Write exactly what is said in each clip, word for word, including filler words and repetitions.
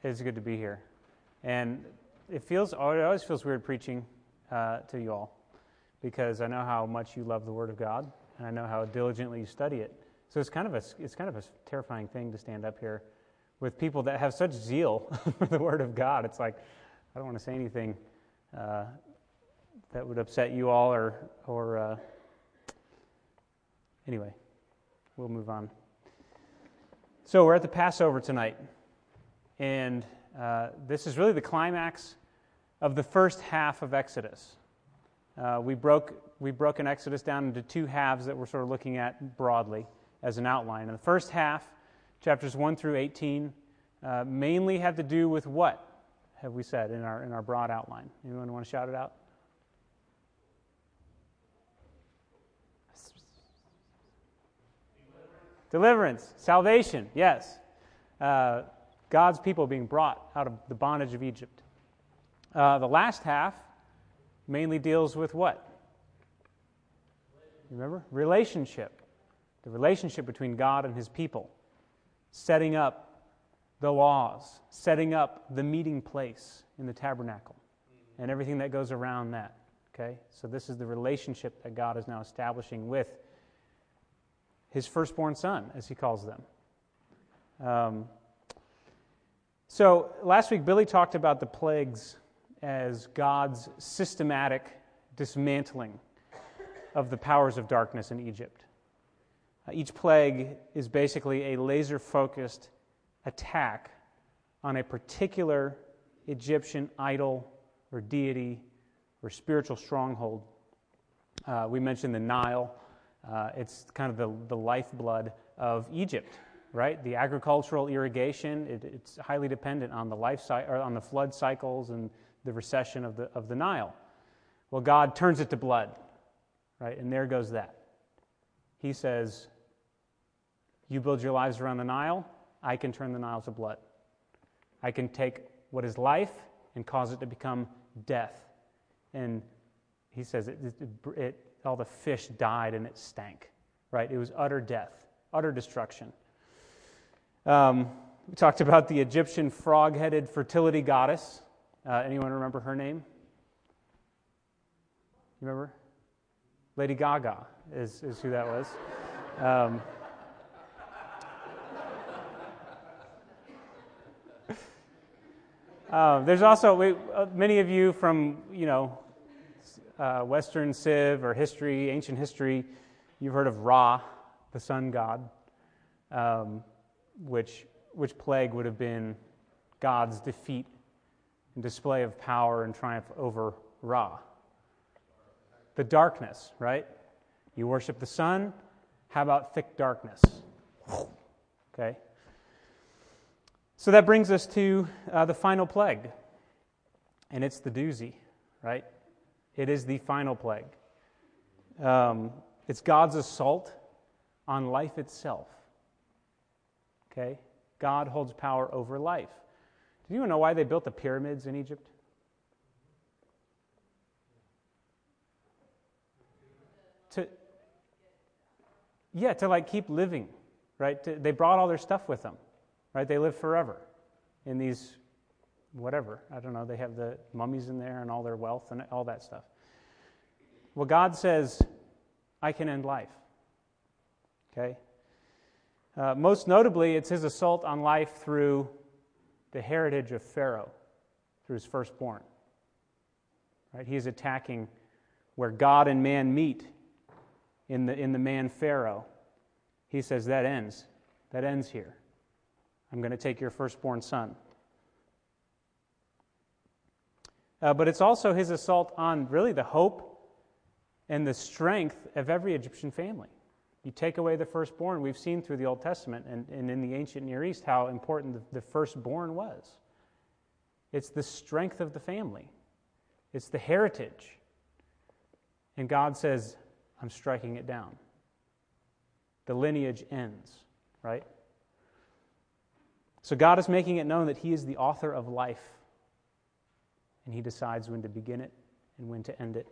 It's good to be here. And it feels, it always feels weird preaching uh, to you all, because I know how much you love the Word of God, and I know how diligently you study it. So it's kind of a, it's kind of a terrifying thing to stand up here with people that have such zeal for the Word of God. It's like, I don't want to say anything uh, that would upset you all, or, or uh, anyway, we'll move on. So we're at the Passover tonight. And uh, this is really the climax of the first half of Exodus. Uh, we broke we broke an Exodus down into two halves that we're sort of looking at broadly as an outline. And the first half, chapters one through eighteen, uh, mainly had to do with what have we said in our in our broad outline? Anyone want to shout it out? Deliverance, Deliverance. Salvation, yes. Uh, God's people being brought out of the bondage of Egypt. Uh, the last half mainly deals with what? You remember? Relationship. The relationship between God and His people. Setting up the laws. Setting up the meeting place in the tabernacle. And everything that goes around that. Okay? So this is the relationship that God is now establishing with His firstborn son, as He calls them. Um... So last week, Billy talked about the plagues as God's systematic dismantling of the powers of darkness in Egypt. Uh, each plague is basically a laser-focused attack on a particular Egyptian idol or deity or spiritual stronghold. Uh, we mentioned the Nile. Uh, it's kind of the, the lifeblood of Egypt. Right, the agricultural irrigation, it, it's highly dependent on the life cy- or on the flood cycles and the recession of the of the Nile. Well, God turns it to blood, right, and there goes that. He says, "You build your lives around the Nile. I can turn the Nile to blood. I can take what is life and cause it to become death." And He says, it, it, it, all the fish died and it stank. Right, it was utter death, utter destruction. Um, we talked about the Egyptian frog-headed fertility goddess. Uh, anyone remember her name? You remember? Lady Gaga is, is who that was. Um, uh, there's also we, uh, many of you from, you know, uh, Western Civ or history, ancient history, you've heard of Ra, the sun god. Um, Which which plague would have been God's defeat and display of power and triumph over Ra? The darkness, right? You worship the sun, how about thick darkness? Okay. So that brings us to uh, the final plague. And it's the doozy, right? It is the final plague. Um, it's God's assault on life itself. Okay? God holds power over life. Do you know why they built the pyramids in Egypt? To, yeah, to like keep living, right? To, they brought all their stuff with them, right? They live forever in these, whatever, I don't know, they have the mummies in there and all their wealth and all that stuff. Well, God says, I can end life. Okay? Uh, most notably, it's His assault on life through the heritage of Pharaoh, through his firstborn. Right? He is attacking where God and man meet in the in the man Pharaoh. He says that ends. That ends here. I'm going to take your firstborn son. Uh, but it's also His assault on really the hope and the strength of every Egyptian family. You take away the firstborn. We've seen through the Old Testament and, and in the ancient Near East how important the, the firstborn was. It's the strength of the family. It's the heritage. And God says, I'm striking it down. The lineage ends, right? So God is making it known that He is the author of life. And He decides when to begin it and when to end it.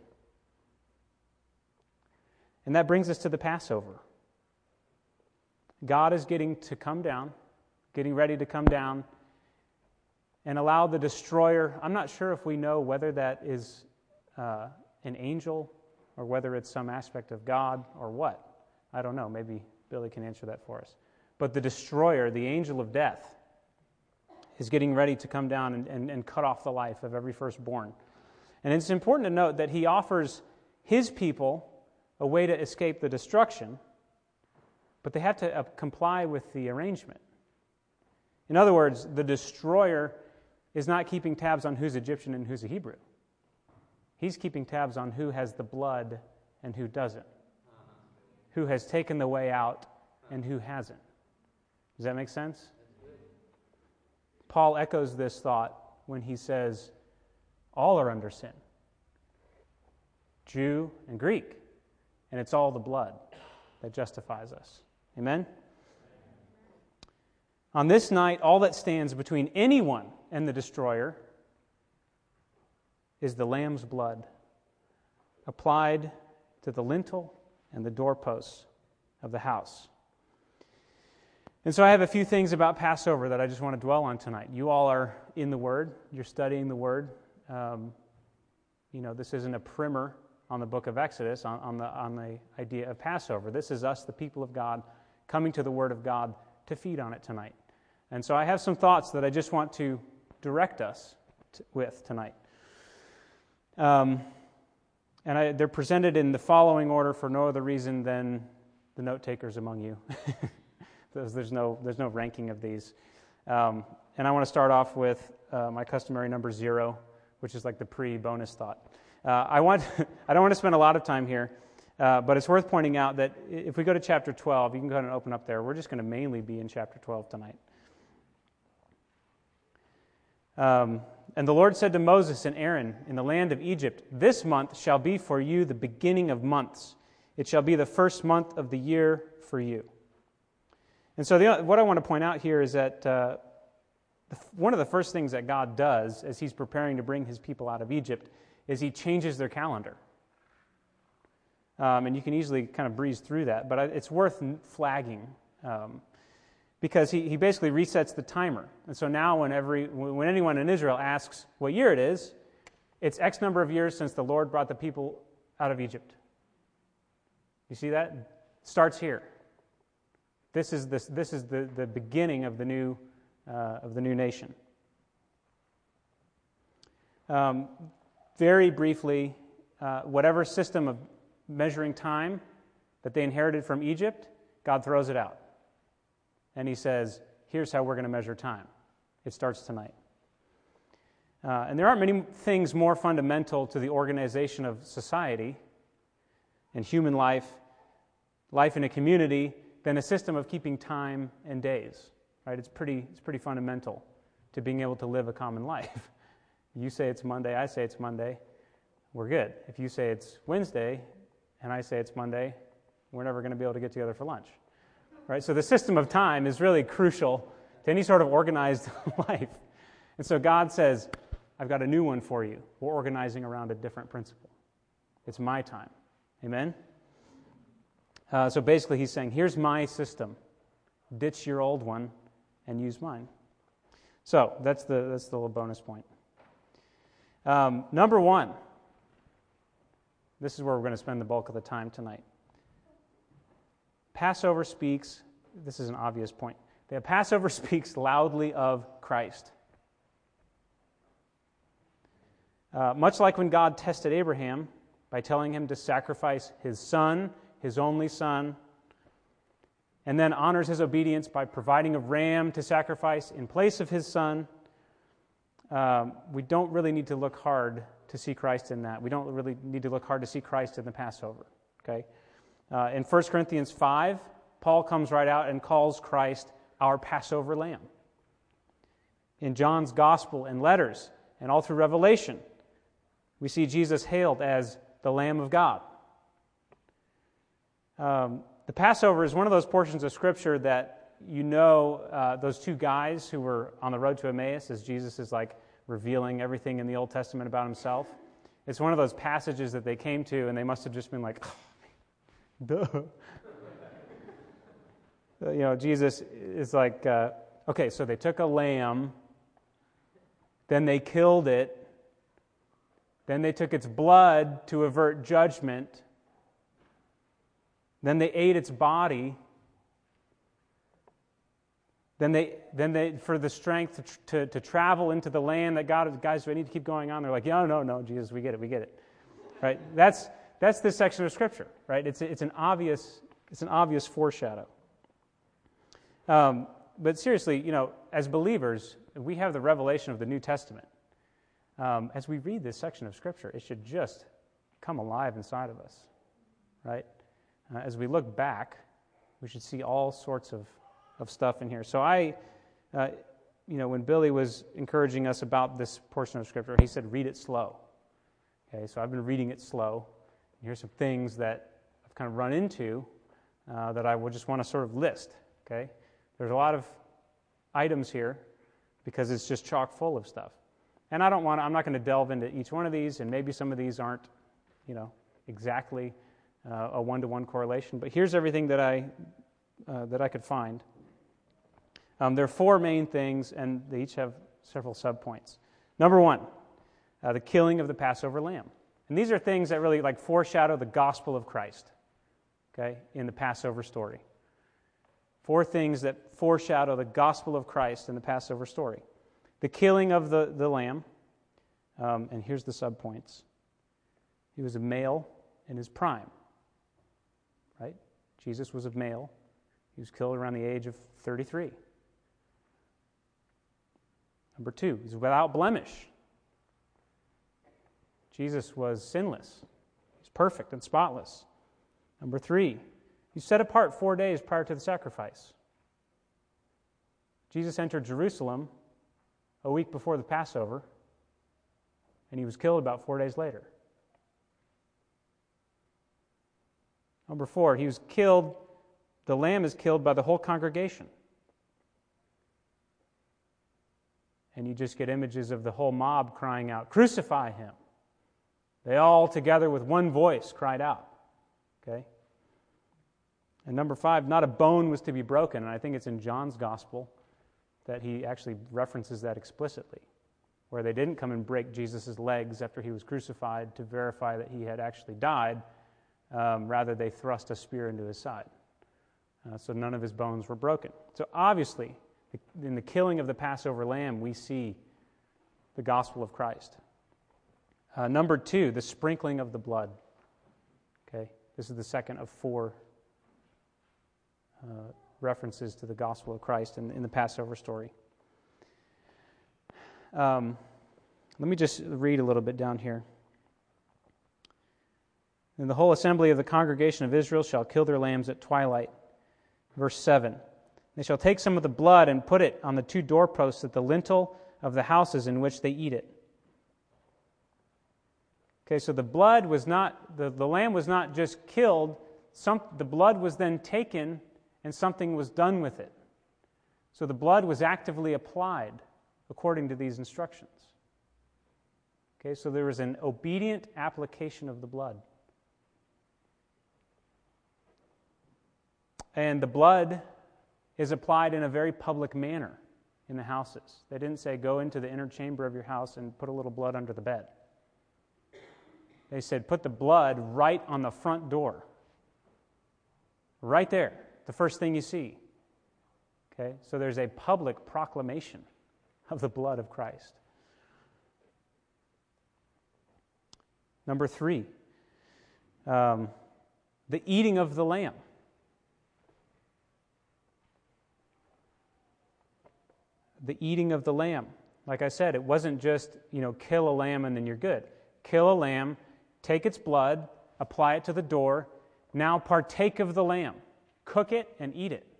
And that brings us to the Passover. God is getting to come down, getting ready to come down and allow the destroyer, I'm not sure if we know whether that is uh, an angel or whether it's some aspect of God or what. I don't know. Maybe Billy can answer that for us. But the destroyer, the angel of death, is getting ready to come down and, and, and cut off the life of every firstborn. And it's important to note that he offers his people a way to escape the destruction, but they have to uh, comply with the arrangement. In other words, the destroyer is not keeping tabs on who's Egyptian and who's a Hebrew. He's keeping tabs on who has the blood and who doesn't, who has taken the way out and who hasn't. Does that make sense? Paul echoes this thought when he says, all are under sin, Jew and Greek, and it's all the blood that justifies us. Amen? On this night, all that stands between anyone and the destroyer is the Lamb's blood applied to the lintel and the doorposts of the house. And so I have a few things about Passover that I just want to dwell on tonight. You all are in the Word. You're studying the Word. Um, you know, this isn't a primer on the book of Exodus, on, on the on the idea of Passover. This is us, the people of God, coming to the Word of God to feed on it tonight. And so I have some thoughts that I just want to direct us to, with tonight. Um, and I, they're presented in the following order for no other reason than the note takers among you. there's, there's no there's no ranking of these. Um, and I want to start off with uh, my customary number zero, which is like the pre-bonus thought. Uh, I want I don't want to spend a lot of time here, uh, but it's worth pointing out that if we go to chapter twelve, you can go ahead and open up there. We're just going to mainly be in chapter twelve tonight. Um, and the Lord said to Moses and Aaron in the land of Egypt, "This month shall be for you the beginning of months. It shall be the first month of the year for you." And so the, what I want to point out here is that uh, the, one of the first things that God does as he's preparing to bring his people out of Egypt is he changes their calendar. Um, and you can easily kind of breeze through that, but it's worth flagging um, because he, he basically resets the timer. And so now when, every, when anyone in Israel asks what year it is, it's X number of years since the Lord brought the people out of Egypt. You see that? It starts here. This is, this, this is the, the beginning of the new, uh, of the new nation. Um, very briefly, uh, whatever system of measuring time that they inherited from Egypt, God throws it out. And he says, here's how we're going to measure time. It starts tonight. Uh, and there aren't many things more fundamental to the organization of society and human life, life in a community, than a system of keeping time and days. Right? It's pretty, it's pretty fundamental to being able to live a common life. You say it's Monday, I say it's Monday, we're good. If you say it's Wednesday, and I say it's Monday, we're never going to be able to get together for lunch. Right? So the system of time is really crucial to any sort of organized life. And so God says, I've got a new one for you. We're organizing around a different principle. It's my time. Amen? Uh, so basically he's saying, here's my system. Ditch your old one and use mine. So that's the, that's the little bonus point. Um, number one, this is where we're going to spend the bulk of the time tonight. Passover speaks, this is an obvious point, the Passover speaks loudly of Christ. Uh, much like when God tested Abraham by telling him to sacrifice his son, his only son, and then honors his obedience by providing a ram to sacrifice in place of his son, um, we don't really need to look hard to see Christ in that. We don't really need to look hard to see Christ in the Passover. Okay? Uh, in First Corinthians five, Paul comes right out and calls Christ our Passover lamb. In John's gospel and letters, and all through Revelation, we see Jesus hailed as the Lamb of God. Um, the Passover is one of those portions of Scripture that you know uh, those two guys who were on the road to Emmaus as Jesus is like revealing everything in the Old Testament about himself. It's one of those passages that they came to and they must have just been like, duh. You know, Jesus is like, uh, okay, so they took a lamb Then they killed it. Then they took its blood to avert judgment. Then they ate its body. Then they, then they, for the strength to, to, to travel into the land that God, guys, do I need to keep going on? They're like, no, no, no, Jesus, we get it, we get it, right? That's that's this section of Scripture, right? It's it's an obvious it's an obvious foreshadow. Um, but seriously, you know, as believers, we have the revelation of the New Testament. Um, as we read this section of Scripture, it should just come alive inside of us, right? Uh, as we look back, we should see all sorts of of stuff in here. So I, uh, you know, when Billy was encouraging us about this portion of Scripture, he said, read it slow. Okay, so I've been reading it slow. Here's some things that I've kind of run into uh, that I would just want to sort of list. Okay, there's a lot of items here because it's just chock full of stuff. And I don't want to, I'm not going to delve into each one of these, and maybe some of these aren't, you know, exactly uh, a one-to-one correlation. But here's everything that I uh, that I could find. Um, there are four main things, and they each have several subpoints. Number one, uh, the killing of the Passover lamb. And these are things that really like foreshadow the gospel of Christ, okay, in the Passover story. Four things that foreshadow the gospel of Christ in the Passover story. The killing of the, the lamb, um, and here's the subpoints. He was a male in his prime, right? Jesus was a male. He was killed around the age of thirty-three. Number two, he's without blemish. Jesus was sinless. He's perfect and spotless. Number three, he's set apart four days prior to the sacrifice. Jesus entered Jerusalem a week before the Passover, and he was killed about four days later. Number four, he was killed, the lamb is killed by the whole congregation. And you just get images of the whole mob crying out, "Crucify him." They all together with one voice cried out. Okay? And number five, not a bone was to be broken. And I think it's in John's gospel that he actually references that explicitly, where they didn't come and break Jesus' legs after he was crucified to verify that he had actually died. Um, rather, they thrust a spear into his side. Uh, so none of his bones were broken. So obviously, in the killing of the Passover lamb, we see the gospel of Christ. Uh, number two, the sprinkling of the blood. Okay, this is the second of four uh, references to the gospel of Christ in, in the Passover story. Um, let me just read a little bit down here. "And the whole assembly of the congregation of Israel shall kill their lambs at twilight." Verse seven. "They shall take some of the blood and put it on the two doorposts at the lintel of the houses in which they eat it." Okay, so the blood was not, the, the lamb was not just killed, some, the blood was then taken and something was done with it. So the blood was actively applied according to these instructions. Okay, so there was an obedient application of the blood. And the blood is applied in a very public manner in the houses. They didn't say, go into the inner chamber of your house and put a little blood under the bed. They said, put the blood right on the front door. Right there, the first thing you see. Okay, so there's a public proclamation of the blood of Christ. Number three, um, the eating of the lamb. The eating of the lamb. Like I said, it wasn't just, you know, kill a lamb and then you're good. Kill a lamb, take its blood, apply it to the door, now partake of the lamb. Cook it and eat it.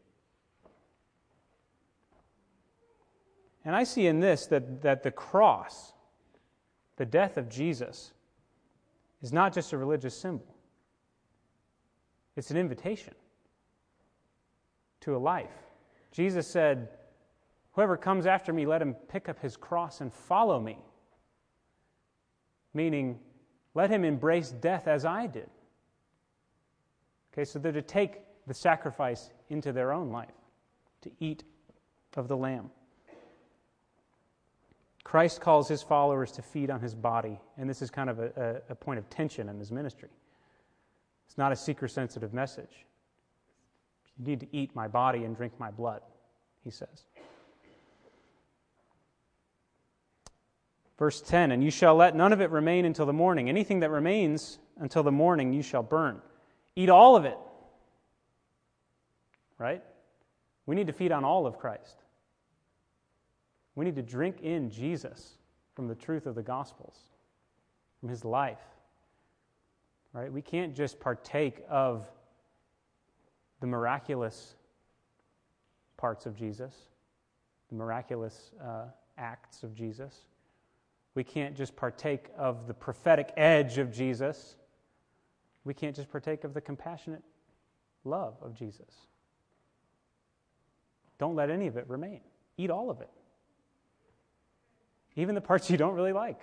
And I see in this that, that the cross, the death of Jesus, is not just a religious symbol. It's an invitation to a life. Jesus said, whoever comes after me, let him pick up his cross and follow me. Meaning, let him embrace death as I did. Okay, so they're to take the sacrifice into their own life, to eat of the lamb. Christ calls his followers to feed on his body, and this is kind of a, a, a point of tension in his ministry. It's not a seeker-sensitive message. You need to eat my body and drink my blood, he says. Verse ten, and you shall let none of it remain until the morning. Anything that remains until the morning you shall burn. Eat all of it. Right? We need to feed on all of Christ. We need to drink in Jesus from the truth of the Gospels, from his life. Right? We can't just partake of the miraculous parts of Jesus, the miraculous uh, acts of Jesus. We can't just partake of the prophetic edge of Jesus. We can't just partake of the compassionate love of Jesus. Don't let any of it remain. Eat all of it. Even the parts you don't really like.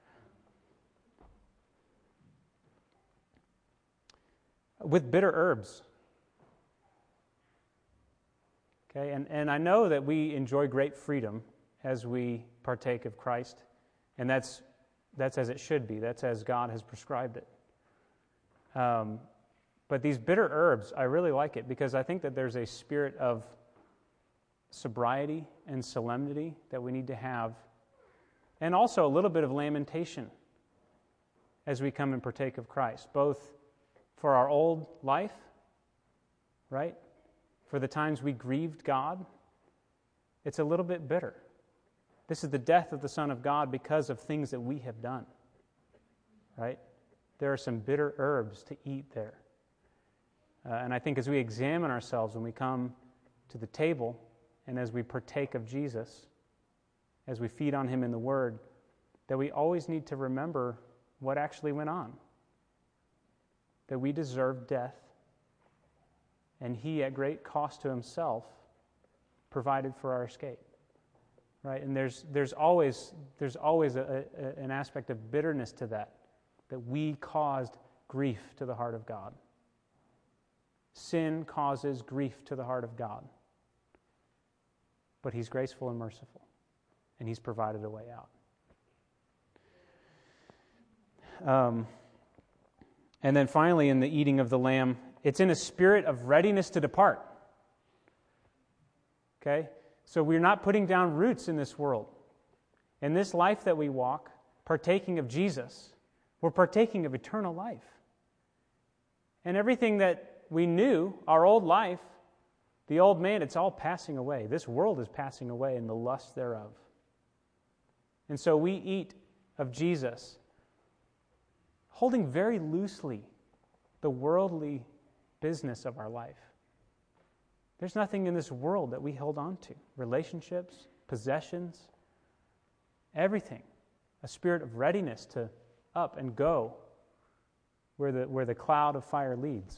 With bitter herbs. Okay, and, and I know that we enjoy great freedom as we partake of Christ, and that's that's as it should be. That's as God has prescribed it. Um, but these bitter herbs, I really like it because I think that there's a spirit of sobriety and solemnity that we need to have, and also a little bit of lamentation as we come and partake of Christ, both for our old life, right? For the times we grieved God, it's a little bit bitter. This is the death of the Son of God because of things that we have done, right? There are some bitter herbs to eat there. Uh, and I think as we examine ourselves when we come to the table and as we partake of Jesus, as we feed on him in the Word, that we always need to remember what actually went on. That we deserve death, and he, at great cost to himself, provided for our escape. Right? And there's there's always there's always a, a, an aspect of bitterness to that, that we caused grief to the heart of God. Sin causes grief to the heart of God. But he's graceful and merciful, and he's provided a way out. Um, and then finally, in the eating of the lamb, it's in a spirit of readiness to depart. Okay? So we're not putting down roots in this world. In this life that we walk, partaking of Jesus, we're partaking of eternal life. And everything that we knew, our old life, the old man, it's all passing away. This world is passing away and the lust thereof. And so we eat of Jesus, holding very loosely the worldly business of our life. There's nothing in this world that we hold on to. Relationships, possessions, everything. A spirit of readiness to up and go where the, where the cloud of fire leads.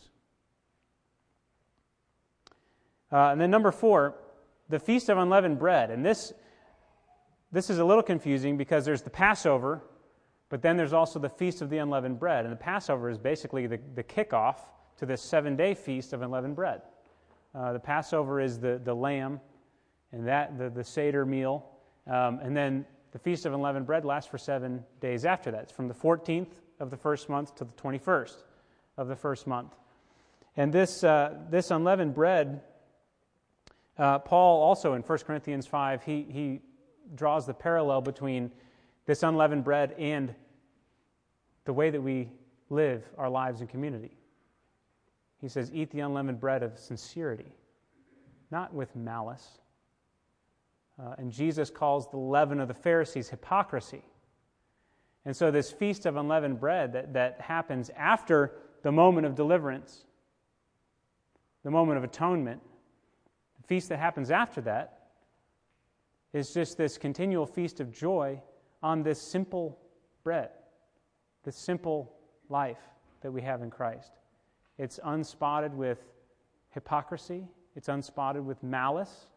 Uh, and then number four, the Feast of Unleavened Bread. And this, this is a little confusing because there's the Passover, but then there's also the Feast of the Unleavened Bread. And the Passover is basically the, the kickoff to this seven-day Feast of Unleavened Bread. Uh, the Passover is the, the lamb, and that the, the Seder meal. Um, and then the Feast of Unleavened Bread lasts for seven days after that. It's from the fourteenth of the first month to the twenty-first of the first month. And this, uh, this unleavened bread, uh, Paul also in First Corinthians five, he, he draws the parallel between this unleavened bread and the way that we live our lives in community. He says, eat the unleavened bread of sincerity, not with malice. Uh, and Jesus calls the leaven of the Pharisees hypocrisy. And so this Feast of Unleavened Bread that, that happens after the moment of deliverance, the moment of atonement, the feast that happens after that is just this continual feast of joy on this simple bread, this simple life that we have in Christ. It's unspotted with hypocrisy. It's unspotted with malice.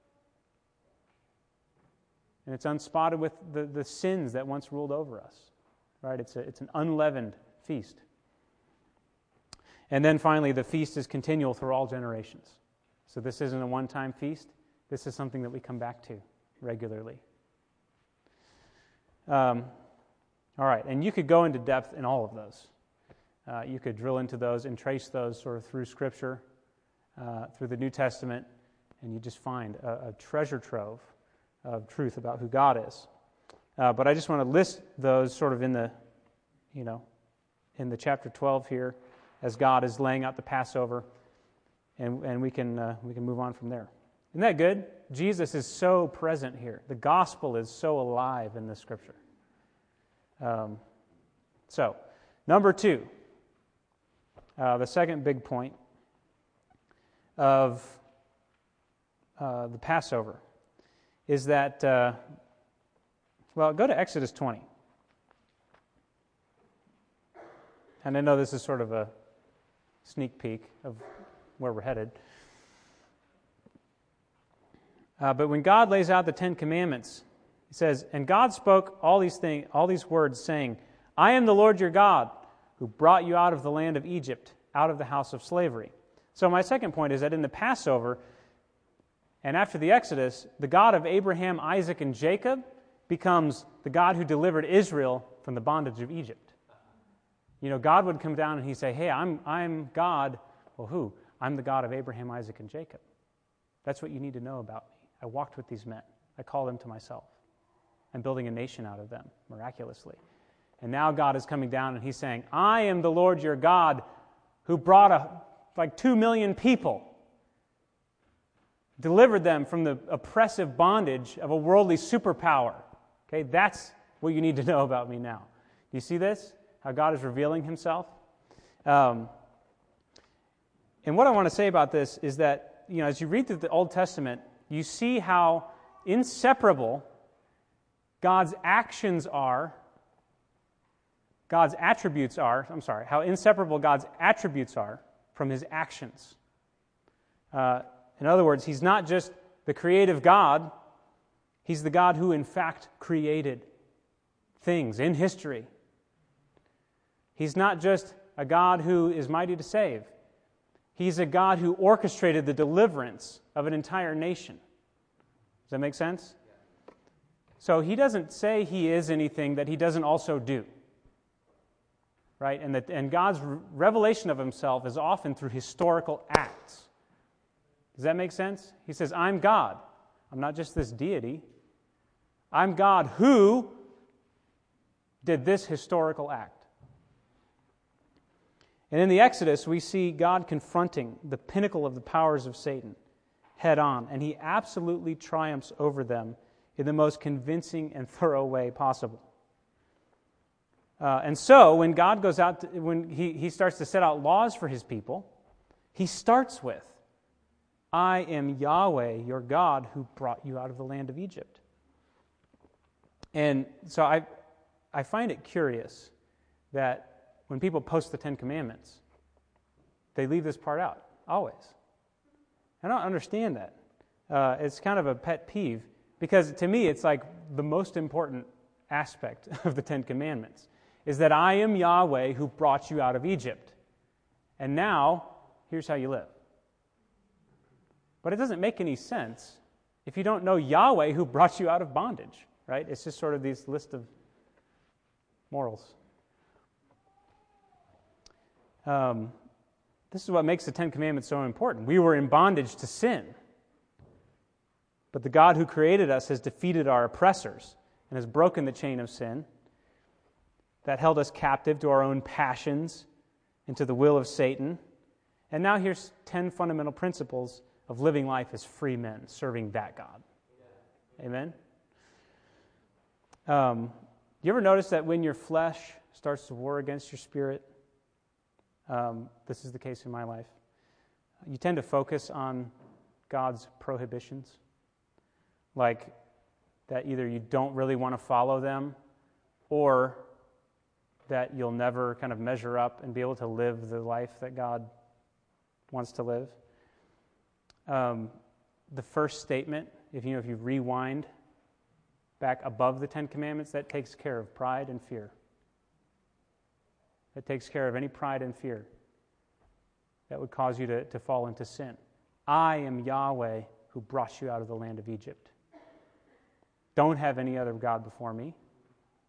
And it's unspotted with the, the sins that once ruled over us. Right? It's, a, it's an unleavened feast. And then finally, the feast is continual through all generations. So this isn't a one-time feast. This is something that we come back to regularly. Um, all right, and you could go into depth in all of those. Uh, you could drill into those and trace those sort of through Scripture, uh, through the New Testament, and you just find a, a treasure trove of truth about who God is. Uh, but I just want to list those sort of in the, you know, in the chapter twelve here, as God is laying out the Passover, and and we can uh, we can move on from there. Isn't that good? Jesus is so present here. The gospel is so alive in this Scripture. Um, so, number two, uh, the second big point of uh, the Passover is that, uh, well, go to Exodus twenty. And I know this is sort of a sneak peek of where we're headed. Uh, but when God lays out the Ten Commandments, He says, "And God spoke all these things, all these words, saying, I am the Lord your God, who brought you out of the land of Egypt, out of the house of slavery." So my second point is that in the Passover, and after the Exodus, the God of Abraham, Isaac, and Jacob becomes the God who delivered Israel from the bondage of Egypt. You know, God would come down and He'd say, "Hey, I'm I'm God." Well, who? I'm the God of Abraham, Isaac, and Jacob. That's what you need to know about me. I walked with these men. I call them to myself. I'm building a nation out of them, miraculously. And now God is coming down and He's saying, "I am the Lord your God who brought a, like two million people, delivered them from the oppressive bondage of a worldly superpower." Okay, that's what you need to know about me now. Do you see this? How God is revealing Himself? Um, and what I want to say about this is that, you know, as you read through the Old Testament, you see how inseparable God's actions are, God's attributes are, I'm sorry, how inseparable God's attributes are from His actions. Uh, in other words, He's not just the creative God, He's the God who in fact created things in history. He's not just a God who is mighty to save. He's a God who orchestrated the deliverance of an entire nation. Does that make sense? So He doesn't say He is anything that He doesn't also do. Right? And, that, and God's revelation of Himself is often through historical acts. Does that make sense? He says, "I'm God. I'm not just this deity. I'm God who did this historical act." And in the Exodus, we see God confronting the pinnacle of the powers of Satan head on, and He absolutely triumphs over them in the most convincing and thorough way possible. Uh, and so, when God goes out, to, when he, he starts to set out laws for His people, He starts with, "I am Yahweh, your God, who brought you out of the land of Egypt." And so I, I find it curious that when people post the Ten Commandments, they leave this part out, always. I don't understand that. Uh, it's kind of a pet peeve, because to me it's like the most important aspect of the Ten Commandments, is that I am Yahweh who brought you out of Egypt. And now, here's how you live. But it doesn't make any sense if you don't know Yahweh who brought you out of bondage, right? It's just sort of this list of morals. Um, this is what makes the Ten Commandments so important. We were in bondage to sin. But the God who created us has defeated our oppressors and has broken the chain of sin that held us captive to our own passions and to the will of Satan. And now here's ten fundamental principles of living life as free men, serving that God. Amen? Um, you ever notice that when your flesh starts to war against your spirit, um, this is the case in my life, you tend to focus on God's prohibitions, like that either you don't really want to follow them, or that you'll never kind of measure up and be able to live the life that God wants to live. Um, the first statement, if you know, if you rewind back above the Ten Commandments, that takes care of pride and fear. That takes care of any pride and fear that would cause you to, to fall into sin. I am Yahweh who brought you out of the land of Egypt. Don't have any other God before me.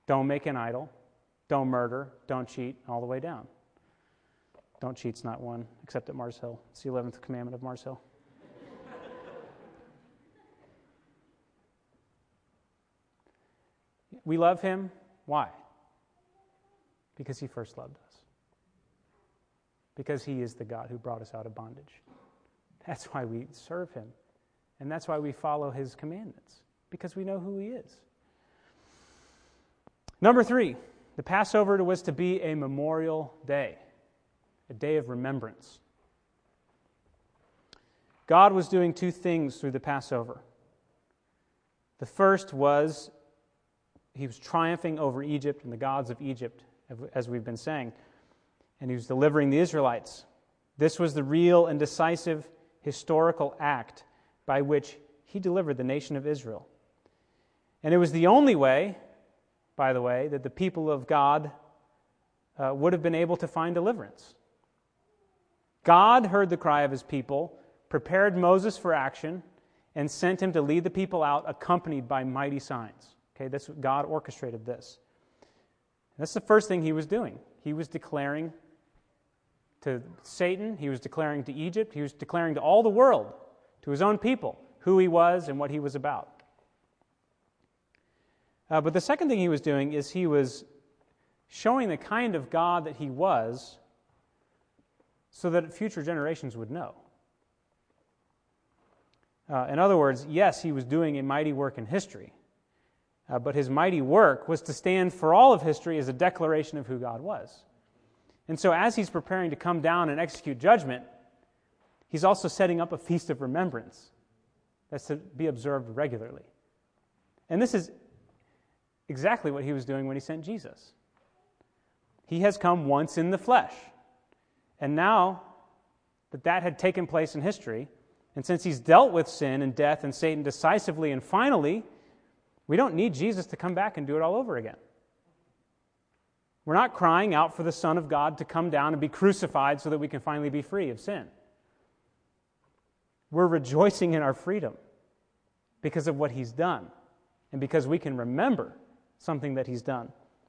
Don't make an idol. Don't murder. Don't cheat, all the way down. Don't cheat's not one, except at Mars Hill. It's the eleventh commandment of Mars Hill. We love him. Why? Because he first loved us. Because he is the God who brought us out of bondage. That's why we serve him. And that's why we follow his commandments. Because we know who he is. Number three, the Passover was to be a memorial day. A day of remembrance. God was doing two things through the Passover. The first was he was triumphing over Egypt and the gods of Egypt, as we've been saying. And he was delivering the Israelites. This was the real and decisive historical act by which he delivered the nation of Israel. And it was the only way, by the way, that the people of God uh, would have been able to find deliverance. God heard the cry of his people, prepared Moses for action, and sent him to lead the people out accompanied by mighty signs. Okay, this, God orchestrated this. That's the first thing he was doing. He was declaring to Satan, he was declaring to Egypt, he was declaring to all the world, to his own people, who he was and what he was about. Uh, but the second thing he was doing is he was showing the kind of God that he was so that future generations would know. Uh, in other words, yes, he was doing a mighty work in history, uh, but his mighty work was to stand for all of history as a declaration of who God was. And so as he's preparing to come down and execute judgment, he's also setting up a feast of remembrance that's to be observed regularly. And this is exactly what he was doing when he sent Jesus. He has come once in the flesh. And now that that had taken place in history, and since he's dealt with sin and death and Satan decisively and finally, we don't need Jesus to come back and do it all over again. We're not crying out for the Son of God to come down and be crucified so that we can finally be free of sin. We're rejoicing in our freedom because of what he's done and because we can remember something that he's done.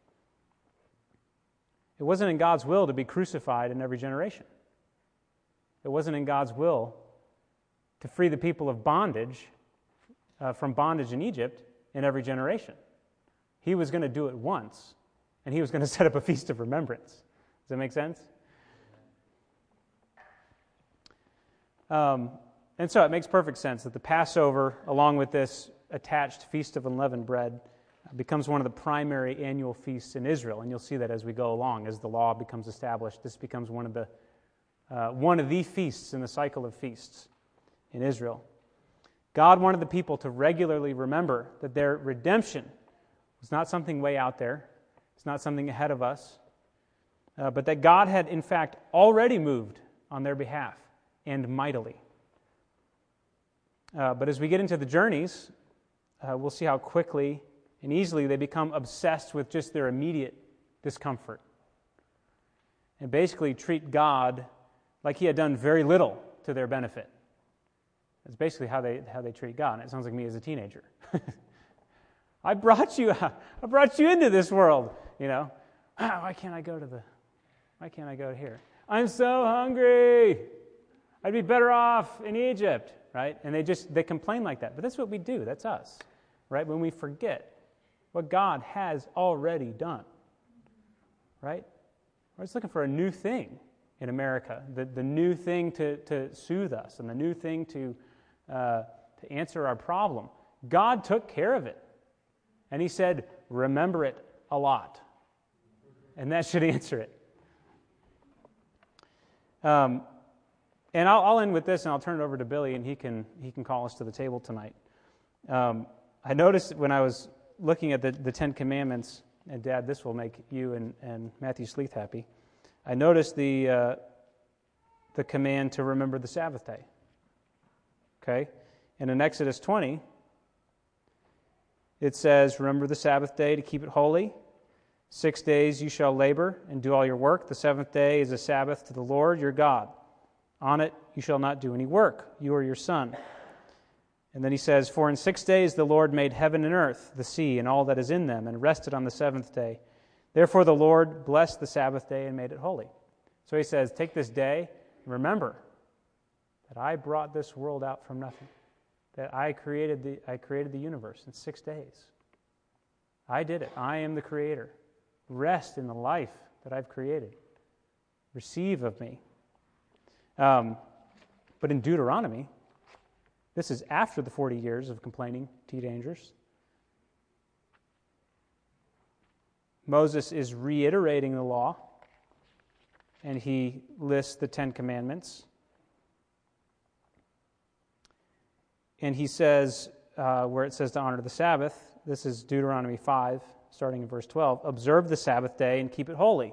It wasn't in God's will to be crucified in every generation. It wasn't in God's will to free the people of bondage, uh, from bondage in Egypt in every generation. He was going to do it once, and he was going to set up a feast of remembrance. Does that make sense? Um, and so it makes perfect sense that the Passover, along with this attached Feast of Unleavened Bread, becomes one of the primary annual feasts in Israel, and you'll see that as we go along, as the law becomes established. This becomes one of the uh, one of the feasts in the cycle of feasts in Israel. God wanted the people to regularly remember that their redemption was not something way out there. It's not something ahead of us, uh, but that God had, in fact, already moved on their behalf, and mightily. Uh, but as we get into the journeys, uh, we'll see how quickly and easily they become obsessed with just their immediate discomfort and basically treat God like he had done very little to their benefit. That's basically how they how they treat God. And it sounds like me as a teenager. I brought you I brought you into this world, you know. Oh, why can't I go to the why can't I go here? I'm so hungry. I'd be better off in Egypt, right? And they just they complain like that. But that's what we do. That's us, right? When we forget what God has already done, right? We're just looking for a new thing in America, the, the new thing to, to soothe us and the new thing to, uh, to answer our problem. God took care of it. And he said, remember it a lot. And that should answer it. Um, and I'll, I'll end with this, and I'll turn it over to Billy, and he can he can call us to the table tonight. Um, I noticed when I was looking at the, the Ten Commandments, and Dad, this will make you and, and Matthew Sleeth happy. I noticed the uh, the command to remember the Sabbath day. Okay? And in Exodus twenty, it says, remember the Sabbath day to keep it holy. Six days you shall labor and do all your work. The seventh day is a Sabbath to the Lord your God. On it you shall not do any work, you or your son. And then he says, "For in six days the Lord made heaven and earth, the sea, and all that is in them, and rested on the seventh day. Therefore the Lord blessed the Sabbath day and made it holy." So he says, take this day, and remember that I brought this world out from nothing, that I created the I created the universe in six days. I did it. I am the creator. Rest in the life that I've created. Receive of me. Um, but in Deuteronomy, this is after the forty years of complaining teenagers. Moses is reiterating the law, and he lists the Ten Commandments. And he says, uh, where it says to honor the Sabbath, this is Deuteronomy five, starting in verse twelve, "Observe the Sabbath day and keep it holy."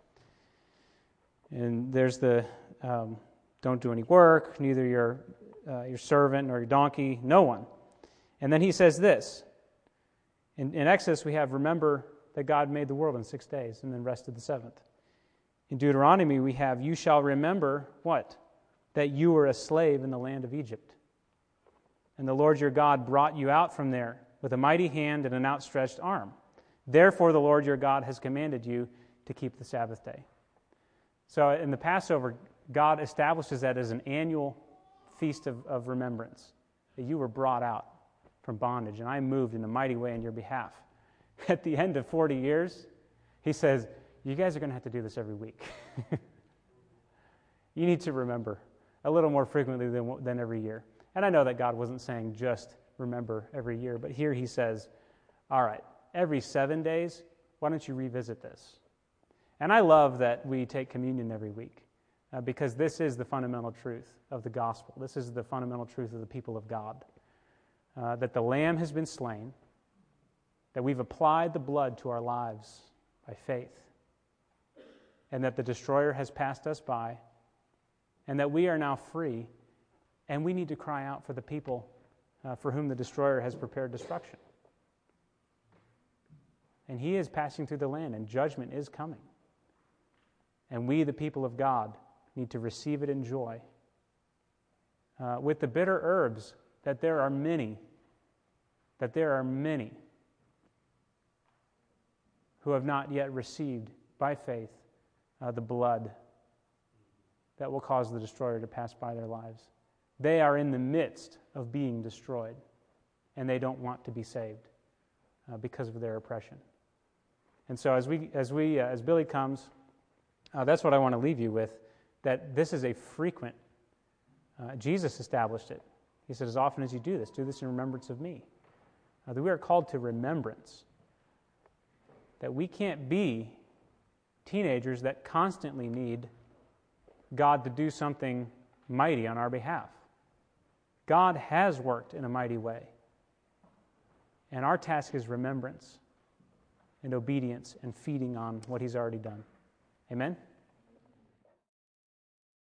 And there's the, um, don't do any work, neither your uh, your servant nor your donkey, no one. And then he says this, in, in Exodus we have, remember that God made the world in six days and then rested the seventh. In Deuteronomy we have, you shall remember what? That you were a slave in the land of Egypt. And the Lord your God brought you out from there with a mighty hand and an outstretched arm. Therefore the Lord your God has commanded you to keep the Sabbath day. So in the Passover, God establishes that as an annual feast of, of remembrance, that you were brought out from bondage, and I moved in a mighty way in your behalf. At the end of forty years, he says, you guys are going to have to do this every week. You need to remember a little more frequently than, than every year. And I know that God wasn't saying just remember every year, but here he says, all right, every seven days, why don't you revisit this? And I love that we take communion every week uh, because this is the fundamental truth of the gospel. This is the fundamental truth of the people of God, uh, that the Lamb has been slain, that we've applied the blood to our lives by faith, and that the destroyer has passed us by, and that we are now free, and we need to cry out for the people uh, for whom the destroyer has prepared destruction. And he is passing through the land, and judgment is coming. And we, the people of God, need to receive it in joy. Uh, with the bitter herbs, that there are many, that there are many who have not yet received by faith uh, the blood that will cause the destroyer to pass by their lives. They are in the midst of being destroyed, and they don't want to be saved uh, because of their oppression. And so as we, as we, uh, as Billy comes, uh, that's what I want to leave you with, that this is a frequent, uh, Jesus established it. He said, as often as you do this, do this in remembrance of me. Uh, that we are called to remembrance. That we can't be teenagers that constantly need God to do something mighty on our behalf. God has worked in a mighty way. And our task is remembrance and obedience and feeding on what he's already done. Amen?